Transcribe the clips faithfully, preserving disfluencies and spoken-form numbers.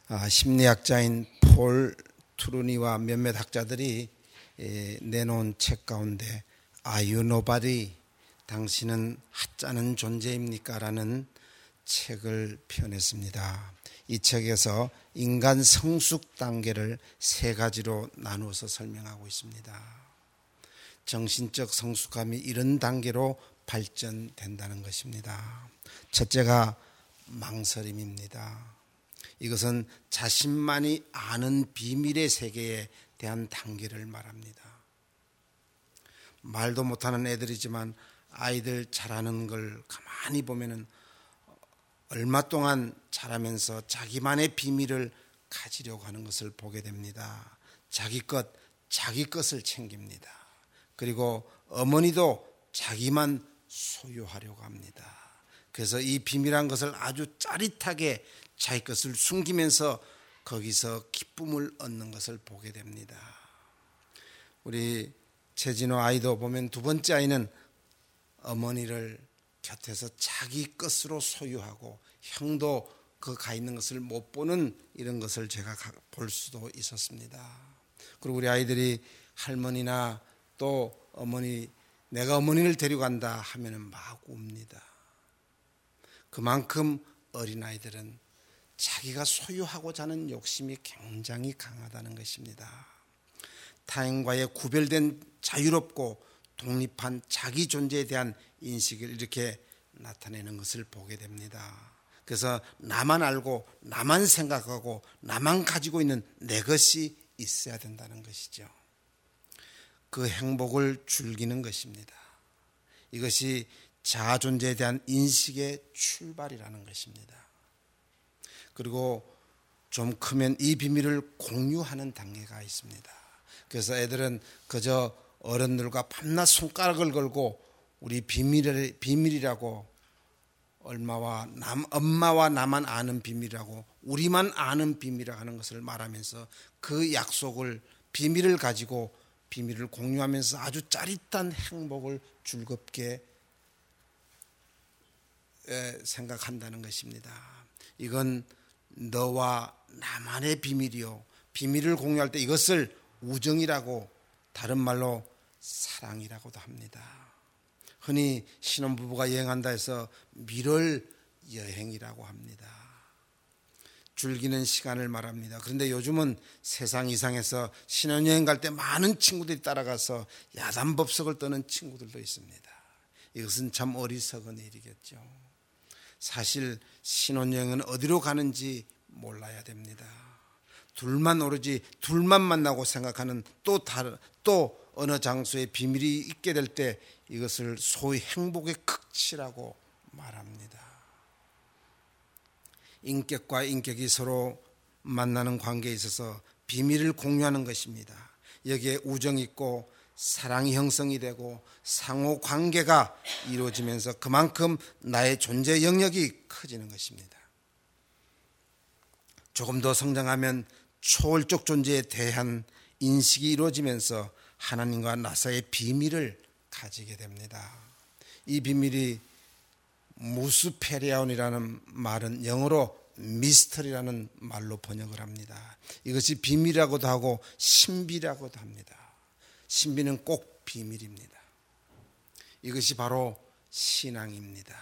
아, 심리학자인 폴 트루니와 몇몇 학자들이 에, 내놓은 책 가운데 Are you nobody? 당신은 하찮은 존재입니까? 라는 책을 펴냈습니다. 이 책에서 인간 성숙 단계를 세 가지로 나누어서 설명하고 있습니다. 정신적 성숙함이 이런 단계로 발전된다는 것입니다. 첫째가 망설임입니다. 이것은 자신만이 아는 비밀의 세계에 대한 단계를 말합니다. 말도 못하는 애들이지만 아이들 잘하는 걸 가만히 보면은 얼마 동안 자라면서 자기만의 비밀을 가지려고 하는 것을 보게 됩니다. 자기 것, 자기 것을 챙깁니다. 그리고 어머니도 자기만 소유하려고 합니다. 그래서 이 비밀한 것을 아주 짜릿하게 자기 것을 숨기면서 거기서 기쁨을 얻는 것을 보게 됩니다. 우리 최진호 아이도 보면 두 번째 아이는 어머니를 곁에서 자기 것으로 소유하고 형도 그 가 있는 것을 못 보는 이런 것을 제가 볼 수도 있었습니다. 그리고 우리 아이들이 할머니나 또 어머니, 내가 어머니를 데려간다 하면은 막 웁니다. 그만큼 어린아이들은 자기가 소유하고자 하는 욕심이 굉장히 강하다는 것입니다. 타인과의 구별된 자유롭고 독립한 자기 존재에 대한 인식을 이렇게 나타내는 것을 보게 됩니다. 그래서 나만 알고 나만 생각하고 나만 가지고 있는 내 것이 있어야 된다는 것이죠. 그 행복을 즐기는 것입니다. 이것이 자아 존재에 대한 인식의 출발이라는 것입니다. 그리고 좀 크면 이 비밀을 공유하는 단계가 있습니다. 그래서 애들은 그저 어른들과 밤낮 손가락을 걸고 우리 비밀을, 비밀이라고 얼마와 남, 엄마와 나만 아는 비밀이라고 우리만 아는 비밀이라고 하는 것을 말하면서 그 약속을 비밀을 가지고 비밀을 공유하면서 아주 짜릿한 행복을 즐겁게 생각한다는 것입니다. 이건 너와 나만의 비밀이요. 비밀을 공유할 때 이것을 우정이라고 다른 말로 사랑이라고도 합니다. 흔히 신혼부부가 여행한다 해서 밀월 여행이라고 합니다. 즐기는 시간을 말합니다. 그런데 요즘은 세상 이상에서 신혼여행 갈 때 많은 친구들이 따라가서 야단법석을 떠는 친구들도 있습니다. 이것은 참 어리석은 일이겠죠. 사실 신혼여행은 어디로 가는지 몰라야 됩니다. 둘만 오르지 둘만 만나고 생각하는 또 다른 또 어느 장소에 비밀이 있게 될 때 이것을 소위 행복의 극치라고 말합니다. 인격과 인격이 서로 만나는 관계에 있어서 비밀을 공유하는 것입니다. 여기에 우정이 있고 사랑이 형성이 되고 상호 관계가 이루어지면서 그만큼 나의 존재 영역이 커지는 것입니다. 조금 더 성장하면 초월적 존재에 대한 인식이 이루어지면서 하나님과 나 사이의 비밀을 가지게 됩니다. 이 비밀이 무스페리아온이라는 말은 영어로 미스터리라는 말로 번역을 합니다. 이것이 비밀이라고도 하고 신비라고도 합니다. 신비는 꼭 비밀입니다. 이것이 바로 신앙입니다.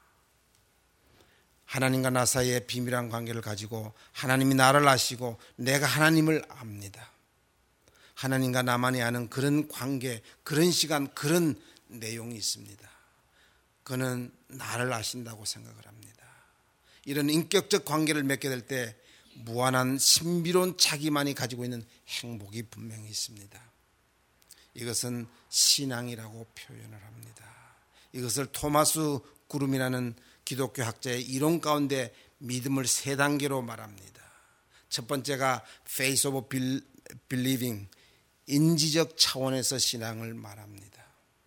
하나님과 나 사이의 비밀한 관계를 가지고 하나님이 나를 아시고 내가 하나님을 압니다. 하나님과 나만이 아는 그런 관계, 그런 시간, 그런 내용이 있습니다. 그는 나를 아신다고 생각을 합니다. 이런 인격적 관계를 맺게 될 때 무한한 신비로운 자기만이 가지고 있는 행복이 분명히 있습니다. 이것은 신앙이라고 표현을 합니다. 이것을 토마스 구름이라는 기독교 학자의 이론 가운데 믿음을 세 단계로 말합니다. 첫 번째가 Face of Believing, 인지적 차원에서 신앙을 말합니다.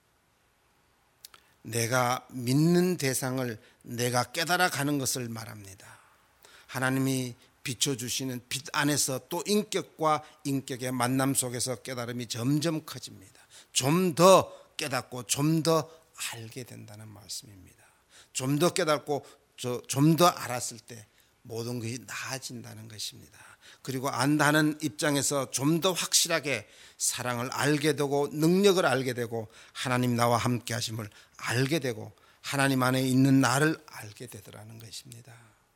내가 믿는 대상을 내가 깨달아가는 것을 말합니다. 하나님이 비춰주시는 빛 안에서 또 인격과 인격의 만남 속에서 깨달음이 점점 커집니다. 좀 더 깨닫고 좀 더 알게 된다는 말씀입니다. 좀 더 깨닫고 좀 더 알았을 때 모든 것이 나아진다는 것입니다. 그리고 안다는 입장에서 좀 더 확실하게 사랑을 알게 되고 능력을 알게 되고 하나님 나와 함께 하심을 알게 되고 하나님 안에 있는 나를 알게 되더라는 것입니다.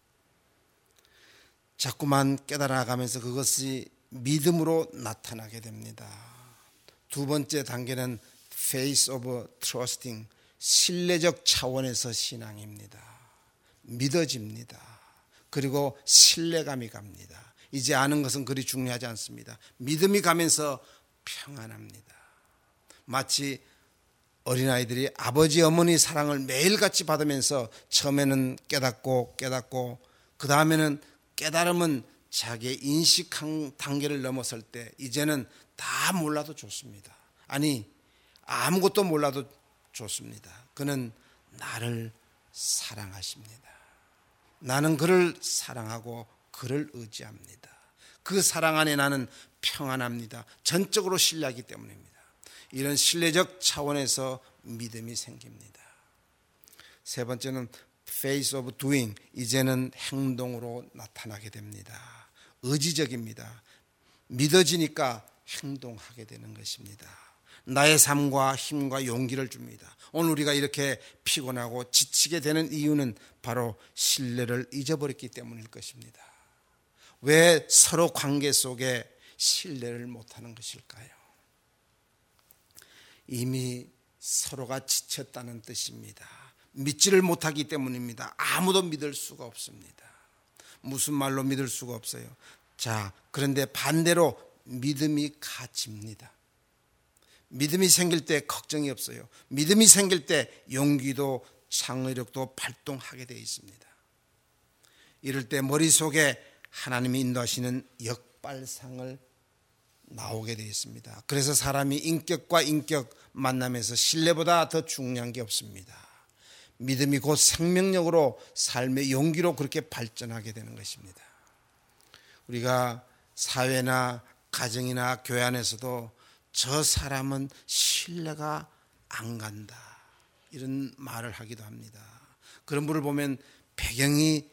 자꾸만 깨달아가면서 그것이 믿음으로 나타나게 됩니다. 두 번째 단계는 Face of Trusting, 신뢰적 차원에서 신앙입니다. 믿어집니다. 그리고 신뢰감이 갑니다. 이제 아는 것은 그리 중요하지 않습니다. 믿음이 가면서 평안합니다. 마치 어린아이들이 아버지 어머니 사랑을 매일같이 받으면서 처음에는 깨닫고 깨닫고 그 다음에는 깨달음은 자기의 인식 단계를 넘어설 때 이제는 다 몰라도 좋습니다. 아니 아무것도 몰라도 좋습니다. 그는 나를 사랑하십니다. 나는 그를 사랑하고 그를 의지합니다. 그 사랑 안에 나는 평안합니다. 전적으로 신뢰하기 때문입니다. 이런 신뢰적 차원에서 믿음이 생깁니다. 세 번째는 Face of Doing, 이제는 행동으로 나타나게 됩니다. 의지적입니다. 믿어지니까 행동하게 되는 것입니다. 나의 삶과 힘과 용기를 줍니다. 오늘 우리가 이렇게 피곤하고 지치게 되는 이유는 바로 신뢰를 잊어버렸기 때문일 것입니다. 왜 서로 관계 속에 신뢰를 못하는 것일까요? 이미 서로가 지쳤다는 뜻입니다. 믿지를 못하기 때문입니다. 아무도 믿을 수가 없습니다. 무슨 말로 믿을 수가 없어요. 자, 그런데 반대로 믿음이 가집니다. 믿음이 생길 때 걱정이 없어요. 믿음이 생길 때 용기도 창의력도 발동하게 되어 있습니다. 이럴 때 머릿속에 하나님이 인도하시는 역발상을 나오게 되어 있습니다. 그래서 사람이 인격과 인격 만남에서 신뢰보다 더 중요한 게 없습니다. 믿음이 곧 생명력으로 삶의 용기로 그렇게 발전하게 되는 것입니다. 우리가 사회나 가정이나 교회 안에서도 저 사람은 신뢰가 안 간다 이런 말을 하기도 합니다. 그런 분을 보면 배경이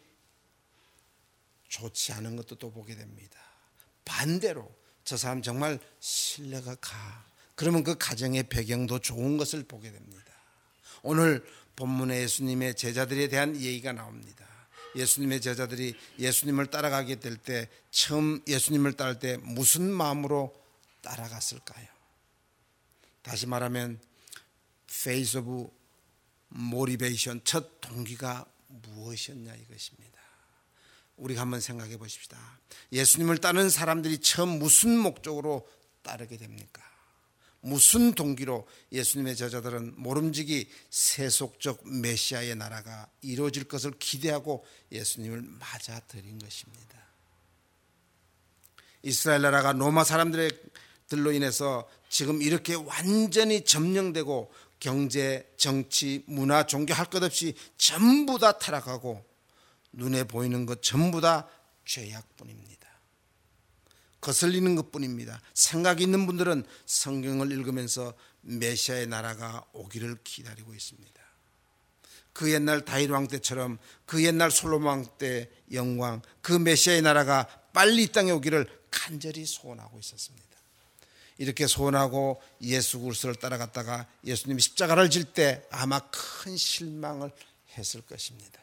좋지 않은 것도 또 보게 됩니다. 반대로 저 사람 정말 신뢰가 가. 그러면 그 가정의 배경도 좋은 것을 보게 됩니다. 오늘 본문에 예수님의 제자들에 대한 얘기가 나옵니다. 예수님의 제자들이 예수님을 따라가게 될 때 처음 예수님을 따를 때 무슨 마음으로 따라갔을까요? 다시 말하면 Face of Motivation, 첫 동기가 무엇이었냐 이것입니다. 우리가 한번 생각해 보십시다. 예수님을 따르는 사람들이 처음 무슨 목적으로 따르게 됩니까? 무슨 동기로 예수님의 제자들은 모름지기 세속적 메시아의 나라가 이루어질 것을 기대하고 예수님을 맞아들인 것입니다. 이스라엘 나라가 로마 사람들로 인해서 지금 이렇게 완전히 점령되고 경제, 정치, 문화, 종교 할 것 없이 전부 다 타락하고 눈에 보이는 것 전부 다 죄악뿐입니다. 거슬리는 것뿐입니다. 생각이 있는 분들은 성경을 읽으면서 메시아의 나라가 오기를 기다리고 있습니다. 그 옛날 다윗 왕 때처럼 그 옛날 솔로몬 왕 때 영광, 그 메시아의 나라가 빨리 이 땅에 오기를 간절히 소원하고 있었습니다. 이렇게 소원하고 예수 그리스도를 따라갔다가 예수님이 십자가를 질 때 아마 큰 실망을 했을 것입니다.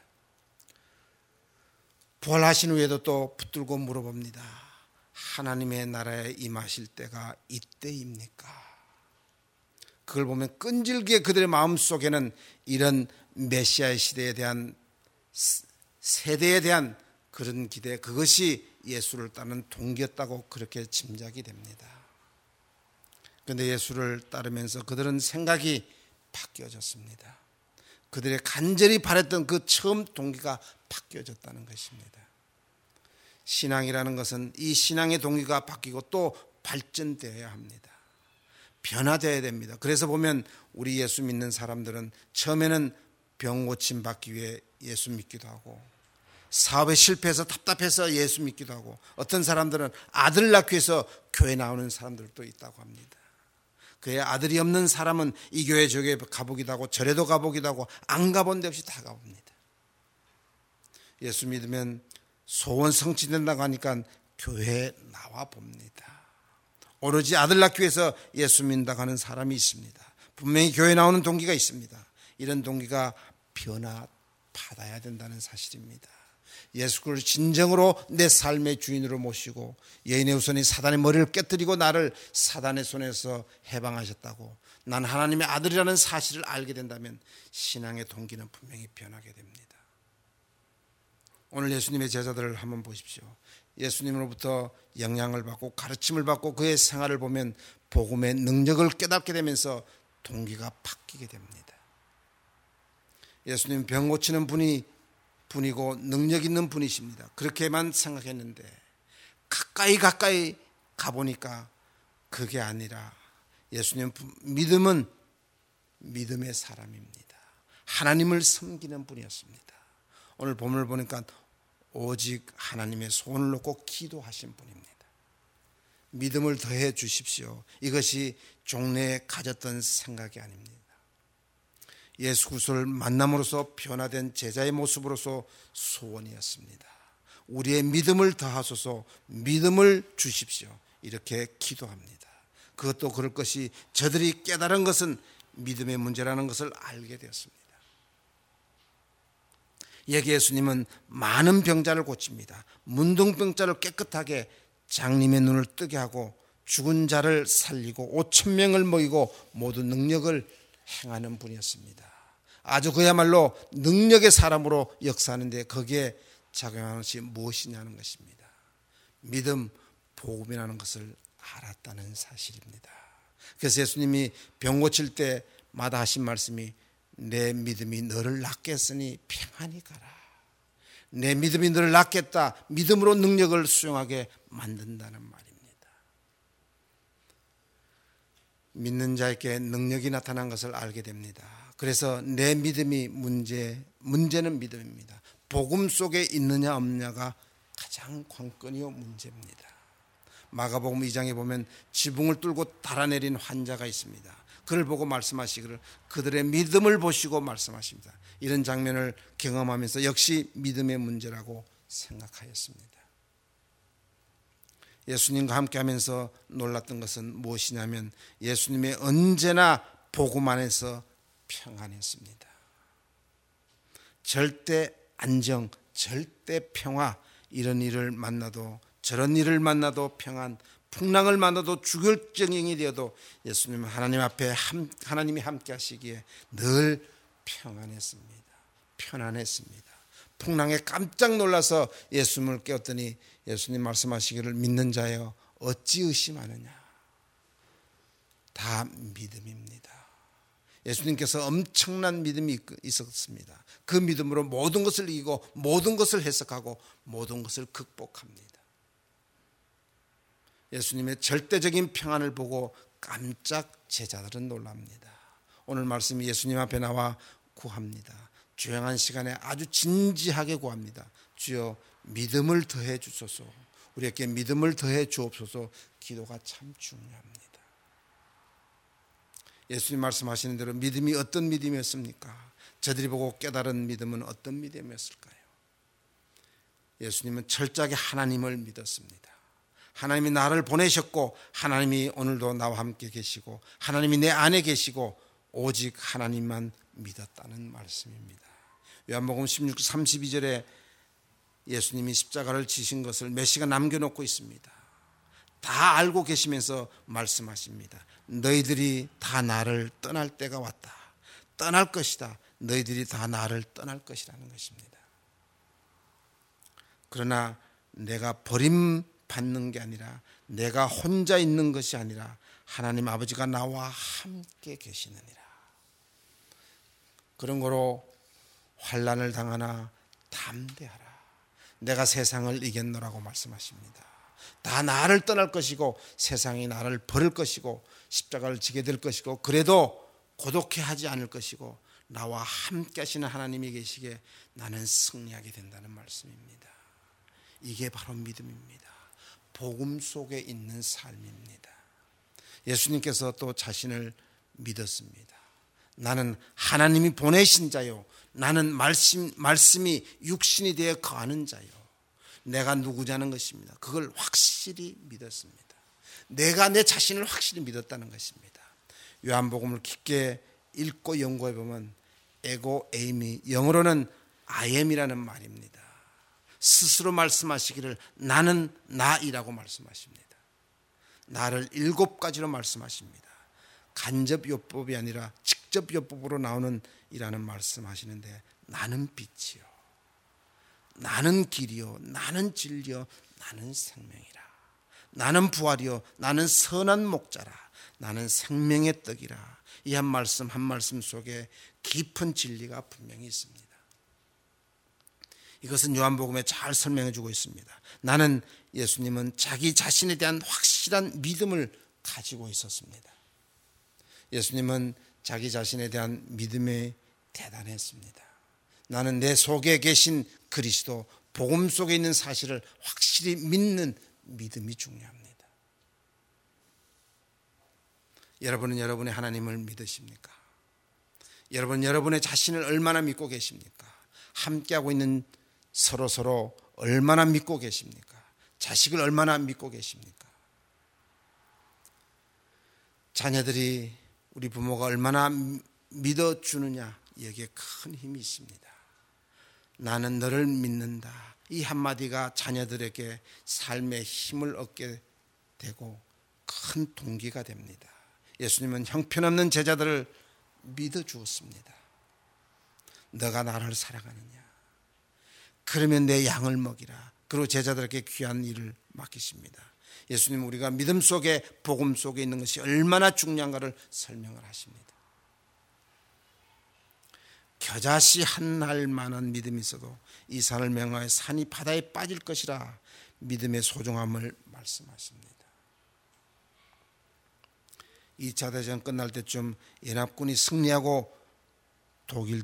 부활하신 후에도 또 붙들고 물어봅니다. 하나님의 나라에 임하실 때가 이때입니까? 그걸 보면 끈질기게 그들의 마음속에는 이런 메시아의 시대에 대한 세대에 대한 그런 기대, 그것이 예수를 따르는 동기였다고 그렇게 짐작이 됩니다. 그런데 예수를 따르면서 그들은 생각이 바뀌어졌습니다. 그들의 간절히 바랬던 그 처음 동기가 바뀌어졌다는 것입니다. 신앙이라는 것은 이 신앙의 동기가 바뀌고 또 발전되어야 합니다. 변화되어야 됩니다. 그래서 보면 우리 예수 믿는 사람들은 처음에는 병 고침 받기 위해 예수 믿기도 하고, 사업에 실패해서 답답해서 예수 믿기도 하고, 어떤 사람들은 아들 낳기 위해서 교회 나오는 사람들도 있다고 합니다. 그의 아들이 없는 사람은 이 교회 저 교회 가보기도 하고 절에도 가보기도 하고 안 가본 데 없이 다 가봅니다. 예수 믿으면 소원 성취된다고 하니까 교회에 나와 봅니다. 오로지 아들 낳기 위해서 예수 믿는다고 하는 사람이 있습니다. 분명히 교회 나오는 동기가 있습니다. 이런 동기가 변화받아야 된다는 사실입니다. 예수 그리스도를 진정으로 내 삶의 주인으로 모시고 여인의 후손이 사단의 머리를 깨뜨리고 나를 사단의 손에서 해방하셨다고 난 하나님의 아들이라는 사실을 알게 된다면 신앙의 동기는 분명히 변하게 됩니다. 오늘 예수님의 제자들을 한번 보십시오. 예수님으로부터 영향을 받고 가르침을 받고 그의 생활을 보면 복음의 능력을 깨닫게 되면서 동기가 바뀌게 됩니다. 예수님 병 고치는 분이 분이고 능력 있는 분이십니다. 그렇게만 생각했는데 가까이 가까이 가보니까 그게 아니라 예수님 믿음은 믿음의 사람입니다. 하나님을 섬기는 분이었습니다. 오늘 본문을 보니까 오직 하나님의 손을 놓고 기도하신 분입니다. 믿음을 더해 주십시오. 이것이 종래에 가졌던 생각이 아닙니다. 예수 그리스도를 만남으로써 변화된 제자의 모습으로서 소원이었습니다. 우리의 믿음을 더하소서, 믿음을 주십시오. 이렇게 기도합니다. 그것도 그럴 것이 저들이 깨달은 것은 믿음의 문제라는 것을 알게 되었습니다. 여기 예수님은 많은 병자를 고칩니다. 문둥병자를 깨끗하게 장님의 눈을 뜨게 하고 죽은 자를 살리고 오천 명을 먹이고 모든 능력을 행하는 분이었습니다. 아주 그야말로 능력의 사람으로 역사하는데 거기에 작용하는 것이 무엇이냐는 것입니다. 믿음, 복음이라는 것을 알았다는 사실입니다. 그래서 예수님이 병 고칠 때마다 하신 말씀이 내 믿음이 너를 낫게 했으니 평안히 가라. 내 믿음이 너를 낫겠다. 믿음으로 능력을 수용하게 만든다는 말입니다. 믿는 자에게 능력이 나타난 것을 알게 됩니다. 그래서 내 믿음이 문제, 문제는 믿음입니다. 복음 속에 있느냐 없느냐가 가장 관건이요 문제입니다. 마가복음 이 장에 보면 지붕을 뚫고 달아내린 환자가 있습니다. 그를 보고 말씀하시기를 그들의 믿음을 보시고 말씀하십니다. 이런 장면을 경험하면서 역시 믿음의 문제라고 생각하였습니다. 예수님과 함께 하면서 놀랐던 것은 무엇이냐면 예수님의 언제나 복음 안에서 평안했습니다. 절대 안정, 절대 평화, 이런 일을 만나도 저런 일을 만나도 평안, 풍랑을 만나도 주결정령이 되어도 예수님은 하나님 앞에 함, 하나님이 함께 하시기에 늘 평안했습니다. 편안했습니다. 풍랑에 깜짝 놀라서 예수님을 깨웠더니 예수님 말씀하시기를 믿는 자여 어찌 의심하느냐. 다 믿음입니다. 예수님께서 엄청난 믿음이 있었습니다. 그 믿음으로 모든 것을 이기고 모든 것을 해석하고 모든 것을 극복합니다. 예수님의 절대적인 평안을 보고 깜짝 제자들은 놀랍니다. 오늘 말씀이 예수님 앞에 나와 구합니다. 조용한 시간에 아주 진지하게 구합니다. 주여 믿음을 더해 주소서. 우리에게 믿음을 더해 주옵소서. 기도가 참 중요합니다. 예수님 말씀하시는 대로 믿음이 어떤 믿음이었습니까? 저들이 보고 깨달은 믿음은 어떤 믿음이었을까요? 예수님은 철저하게 하나님을 믿었습니다. 하나님이 나를 보내셨고 하나님이 오늘도 나와 함께 계시고 하나님이 내 안에 계시고 오직 하나님만 믿었다는 말씀입니다. 요한복음 십육 장 삼십이 절에 예수님이 십자가를 지신 것을 메시가 남겨놓고 있습니다. 다 알고 계시면서 말씀하십니다. 너희들이 다 나를 떠날 때가 왔다. 떠날 것이다. 너희들이 다 나를 떠날 것이라는 것입니다. 그러나 내가 버림받는 게 아니라 내가 혼자 있는 것이 아니라 하나님 아버지가 나와 함께 계시느니라. 그런 거로 환난을 당하나 담대하라. 내가 세상을 이겼노라고 말씀하십니다. 다 나를 떠날 것이고 세상이 나를 버릴 것이고 십자가를 지게 될 것이고 그래도 고독해하지 않을 것이고 나와 함께 하시는 하나님이 계시기에 나는 승리하게 된다는 말씀입니다. 이게 바로 믿음입니다. 복음 속에 있는 삶입니다. 예수님께서 또 자신을 믿었습니다. 나는 하나님이 보내신 자요. 나는 말씀, 말씀이 육신이 되어 거하는 자요. 내가 누구냐는 것입니다. 그걸 확실히 믿었습니다. 내가 내 자신을 확실히 믿었다는 것입니다. 요한복음을 깊게 읽고 연구해 보면 에고 에이미, 영어로는 I am이라는 말입니다. 스스로 말씀하시기를 나는 나이라고 말씀하십니다. 나를 일곱 가지로 말씀하십니다. 간접 요법이 아니라 직접 요법으로 나오는 이라는 말씀하시는데, 나는 빛이요, 나는 길이요, 나는 진리요, 나는 생명이라. 나는 부활이요, 나는 선한 목자라. 나는 생명의 떡이라. 이 한 말씀 한 말씀 속에 깊은 진리가 분명히 있습니다. 이것은 요한복음에 잘 설명해 주고 있습니다. 나는, 예수님은 자기 자신에 대한 확실한 믿음을 가지고 있었습니다. 예수님은 자기 자신에 대한 믿음이 대단했습니다. 나는 내 속에 계신 그리스도, 복음 속에 있는 사실을 확실히 믿는 믿음이 중요합니다. 여러분은 여러분의 하나님을 믿으십니까? 여러분, 여러분의 자신을 얼마나 믿고 계십니까? 함께하고 있는 서로 서로 얼마나 믿고 계십니까? 자식을 얼마나 믿고 계십니까? 자녀들이 우리 부모가 얼마나 믿어주느냐, 여기에 큰 힘이 있습니다. 나는 너를 믿는다. 이 한마디가 자녀들에게 삶의 힘을 얻게 되고 큰 동기가 됩니다. 예수님은 형편없는 제자들을 믿어주었습니다. 너가 나를 사랑하느냐? 그러면 내 양을 먹이라. 그리고 제자들에게 귀한 일을 맡기십니다. 예수님은 우리가 믿음 속에, 복음 속에 있는 것이 얼마나 중요한가를 설명을 하십니다. 겨자씨 한 알만한 믿음이 있어도 이 산을 명하여 산이 바다에 빠질 것이라 믿음의 소중함을 말씀하십니다. 이 차 대전 끝날 때쯤 연합군이 승리하고 독일,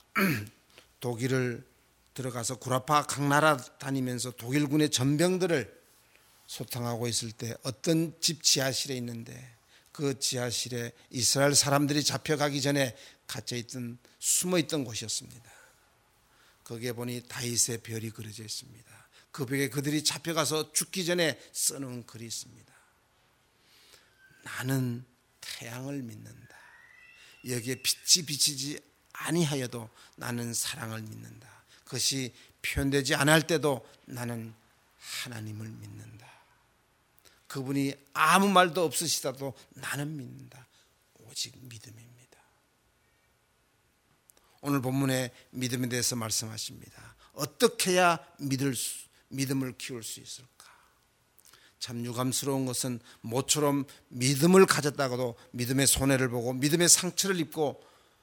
독일을 들어가서 구라파 각 나라 다니면서 독일군의 전병들을 소탕하고 있을 때 어떤 집 지하실에 있는데, 그 지하실에 이스라엘 사람들이 잡혀가기 전에 갇혀있던, 숨어있던 곳이었습니다. 거기에 보니 다윗의 별이 그려져 있습니다. 그 벽에 그들이 잡혀가서 죽기 전에 써놓은 글이 있습니다. 나는 태양을 믿는다. 여기에 빛이 비치지 아니하여도 나는 사랑을 믿는다. 그것이 표현되지 않을 때도 나는 하나님을 믿는다. 그분이 아무 말도 없으시다도 나는 믿는다. 오직 믿음입니다. 오늘 본문의 믿음에 대해서 말씀하십니다. 어떻게 해야 믿을 수, 믿음을 키울 수 있을까? 참 유감스러운 것은 모처럼 믿음을 가졌다가도 믿음의 손해를 보고 믿음의 상처를 입고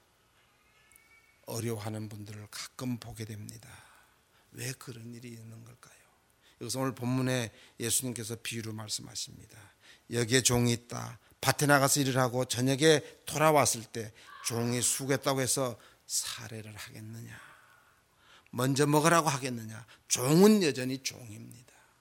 어려워하는 분들을 가끔 보게 됩니다. 왜 그런 일이 있는 걸까요? 여기서 오늘 본문에 예수님께서 비유로 말씀하십니다. 여기에 종이 있다. 밭에 나가서 일을 하고 저녁에 돌아왔을 때 종이 수고했다고 해서 살해를 하겠느냐? 먼저 먹으라고 하겠느냐? 종은 여전히 종입니다.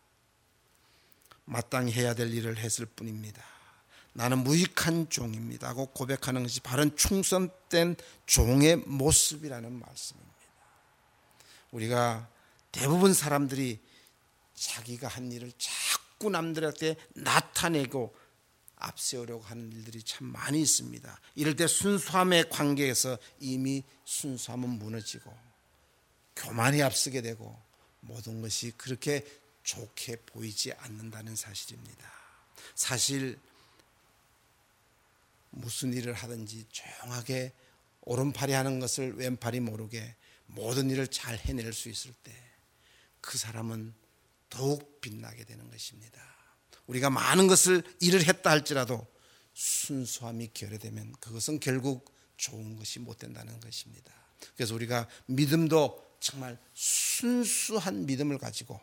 마땅히 해야 될 일을 했을 뿐입니다. 나는 무익한 종입니다 하고 고백하는 것이 바른 충성된 종의 모습이라는 말씀입니다. 우리가 대부분 사람들이 자기가 한 일을 자꾸 남들한테 나타내고 앞세우려고 하는 일들이 참 많이 있습니다. 이럴 때 순수함의 관계에서 이미 순수함은 무너지고 교만이 앞서게 되고 모든 것이 그렇게 좋게 보이지 않는다는 사실입니다. 사실 무슨 일을 하든지 조용하게 오른팔이 하는 것을 왼팔이 모르게 모든 일을 잘 해낼 수 있을 때 그 사람은 더욱 빛나게 되는 것입니다. 우리가 많은 것을 일을 했다 할지라도 순수함이 결여되면 그것은 결국 좋은 것이 못 된다는 것입니다. 그래서 우리가 믿음도 정말 순수한 믿음을 가지고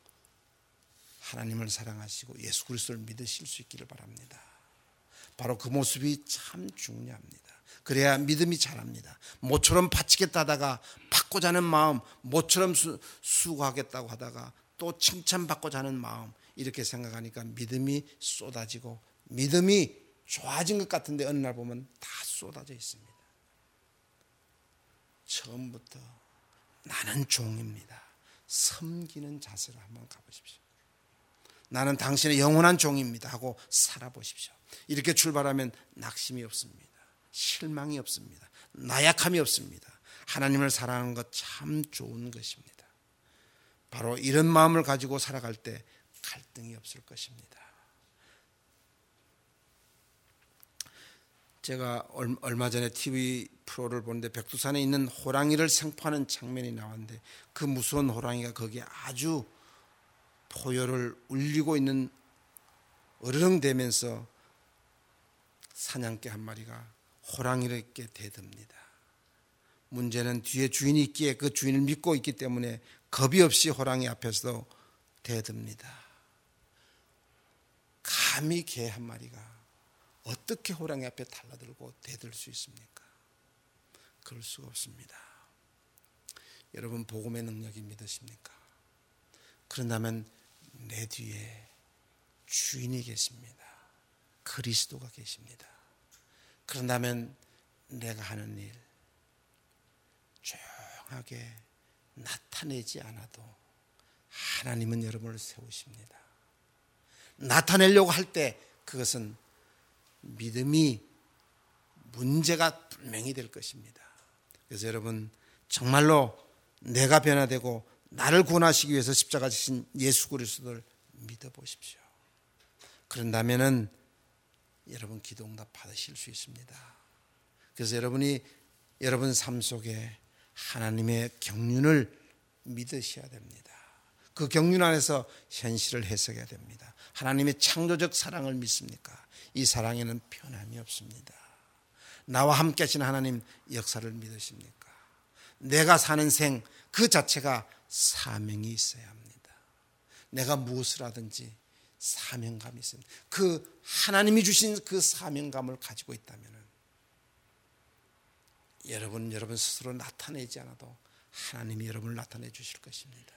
하나님을 사랑하시고 예수 그리스도를 믿으실 수 있기를 바랍니다. 바로 그 모습이 참 중요합니다. 그래야 믿음이 자랍니다. 모처럼 바치겠다 하다가 받고자 하는 마음, 모처럼 수, 수고하겠다고 하다가 또 칭찬받고자 하는 마음, 이렇게 생각하니까 믿음이 쏟아지고 믿음이 좋아진 것 같은데 어느 날 보면 다 쏟아져 있습니다. 처음부터 나는 종입니다. 섬기는 자세로 한번 가보십시오. 나는 당신의 영원한 종입니다 하고 살아보십시오. 이렇게 출발하면 낙심이 없습니다. 실망이 없습니다. 나약함이 없습니다. 하나님을 사랑하는 것 참 좋은 것입니다. 바로 이런 마음을 가지고 살아갈 때 갈등이 없을 것입니다. 제가 얼마 전에 티비 프로를 보는데 백두산에 있는 호랑이를 생포하는 장면이 나왔는데 그 무서운 호랑이가 거기에 아주 포효를 울리고 있는 어르렁대면서 사냥개 한 마리가 호랑이에게 대듭니다. 문제는 뒤에 주인이 있기에 그 주인을 믿고 있기 때문에 겁이 없이 호랑이 앞에서도 대듭니다. 감히 개 한 마리가 어떻게 호랑이 앞에 달라들고 대들 수 있습니까? 그럴 수가 없습니다. 여러분, 복음의 능력이 믿으십니까? 그런다면 내 뒤에 주인이 계십니다. 그리스도가 계십니다. 그런다면 내가 하는 일 조용하게 나타내지 않아도 하나님은 여러분을 세우십니다. 나타내려고 할 때 그것은 믿음이 문제가 분명히 될 것입니다. 그래서 여러분, 정말로 내가 변화되고 나를 구원하시기 위해서 십자가 지신 예수 그리스도를 믿어보십시오. 그런다면은 여러분 기도 응답 받으실 수 있습니다. 그래서 여러분이 여러분 삶 속에 하나님의 경륜을 믿으셔야 됩니다. 그 경륜 안에서 현실을 해석해야 됩니다. 하나님의 창조적 사랑을 믿습니까? 이 사랑에는 변함이 없습니다. 나와 함께 하신 하나님 역사를 믿으십니까? 내가 사는 생 그 자체가 사명이 있어야 합니다. 내가 무엇을 하든지 사명감이 있습니다. 그 하나님이 주신 그 사명감을 가지고 있다면 여러분 여러분 스스로 나타내지 않아도 하나님이 여러분을 나타내 주실 것입니다.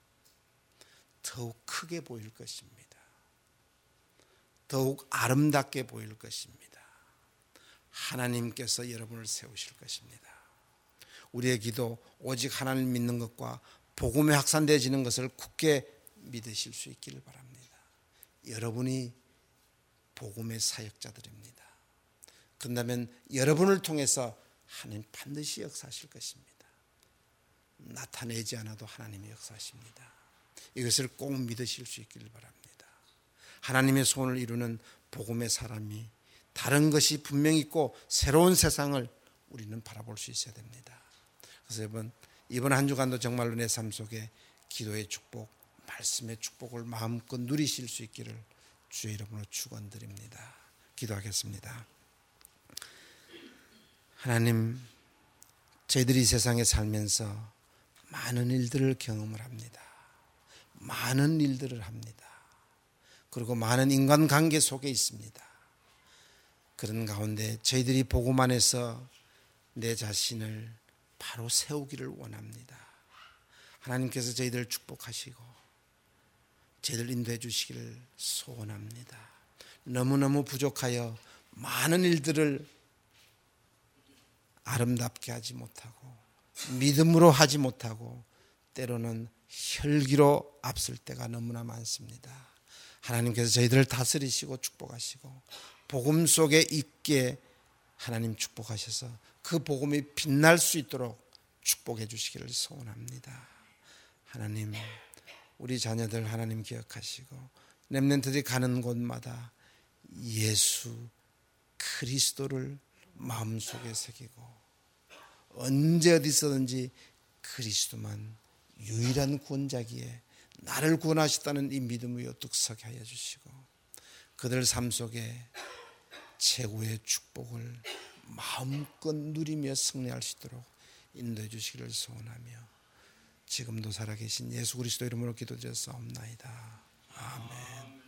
더욱 크게 보일 것입니다. 더욱 아름답게 보일 것입니다. 하나님께서 여러분을 세우실 것입니다. 우리의 기도 오직 하나님을 믿는 것과 복음에 확산되어지는 것을 굳게 믿으실 수 있기를 바랍니다. 여러분이 복음의 사역자들입니다. 그런다면 여러분을 통해서 하나님 반드시 역사하실 것입니다. 나타내지 않아도 하나님이 역사하십니다. 이것을 꼭 믿으실 수 있기를 바랍니다. 하나님의 소원을 이루는 복음의 사람이 다른 것이 분명히 있고 새로운 세상을 우리는 바라볼 수 있어야 됩니다. 그래서 이번, 이번 한 주간도 정말로 내 삶 속에 기도의 축복, 말씀의 축복을 마음껏 누리실 수 있기를 주의 이름으로 축원드립니다. 기도하겠습니다. 하나님, 저희들이 이 세상에 살면서 많은 일들을 경험을 합니다. 많은 일들을 합니다. 그리고 많은 인간관계 속에 있습니다. 그런 가운데 저희들이 복음 안에서 내 자신을 바로 세우기를 원합니다. 하나님께서 저희들을 축복하시고 저희들 인도해 주시기를 소원합니다. 너무너무 부족하여 많은 일들을 아름답게 하지 못하고 믿음으로 하지 못하고 때로는 혈기로 앞설 때가 너무나 많습니다. 하나님께서 저희들을 다스리시고 축복하시고 복음 속에 있게 하나님 축복하셔서 그 복음이 빛날 수 있도록 축복해 주시기를 소원합니다. 하나님, 우리 자녀들 하나님 기억하시고 렘넌트들이 가는 곳마다 예수 그리스도를 마음속에 새기고 언제 어디서든지 그리스도만 유일한 구원자기에 나를 구원하셨다는 이 믿음을 우뚝 서게 하여 주시고 그들 삶 속에 최고의 축복을 마음껏 누리며 승리할 수 있도록 인도해 주시기를 소원하며 지금도 살아계신 예수 그리스도 이름으로 기도드렸사옵나이다. 아멘.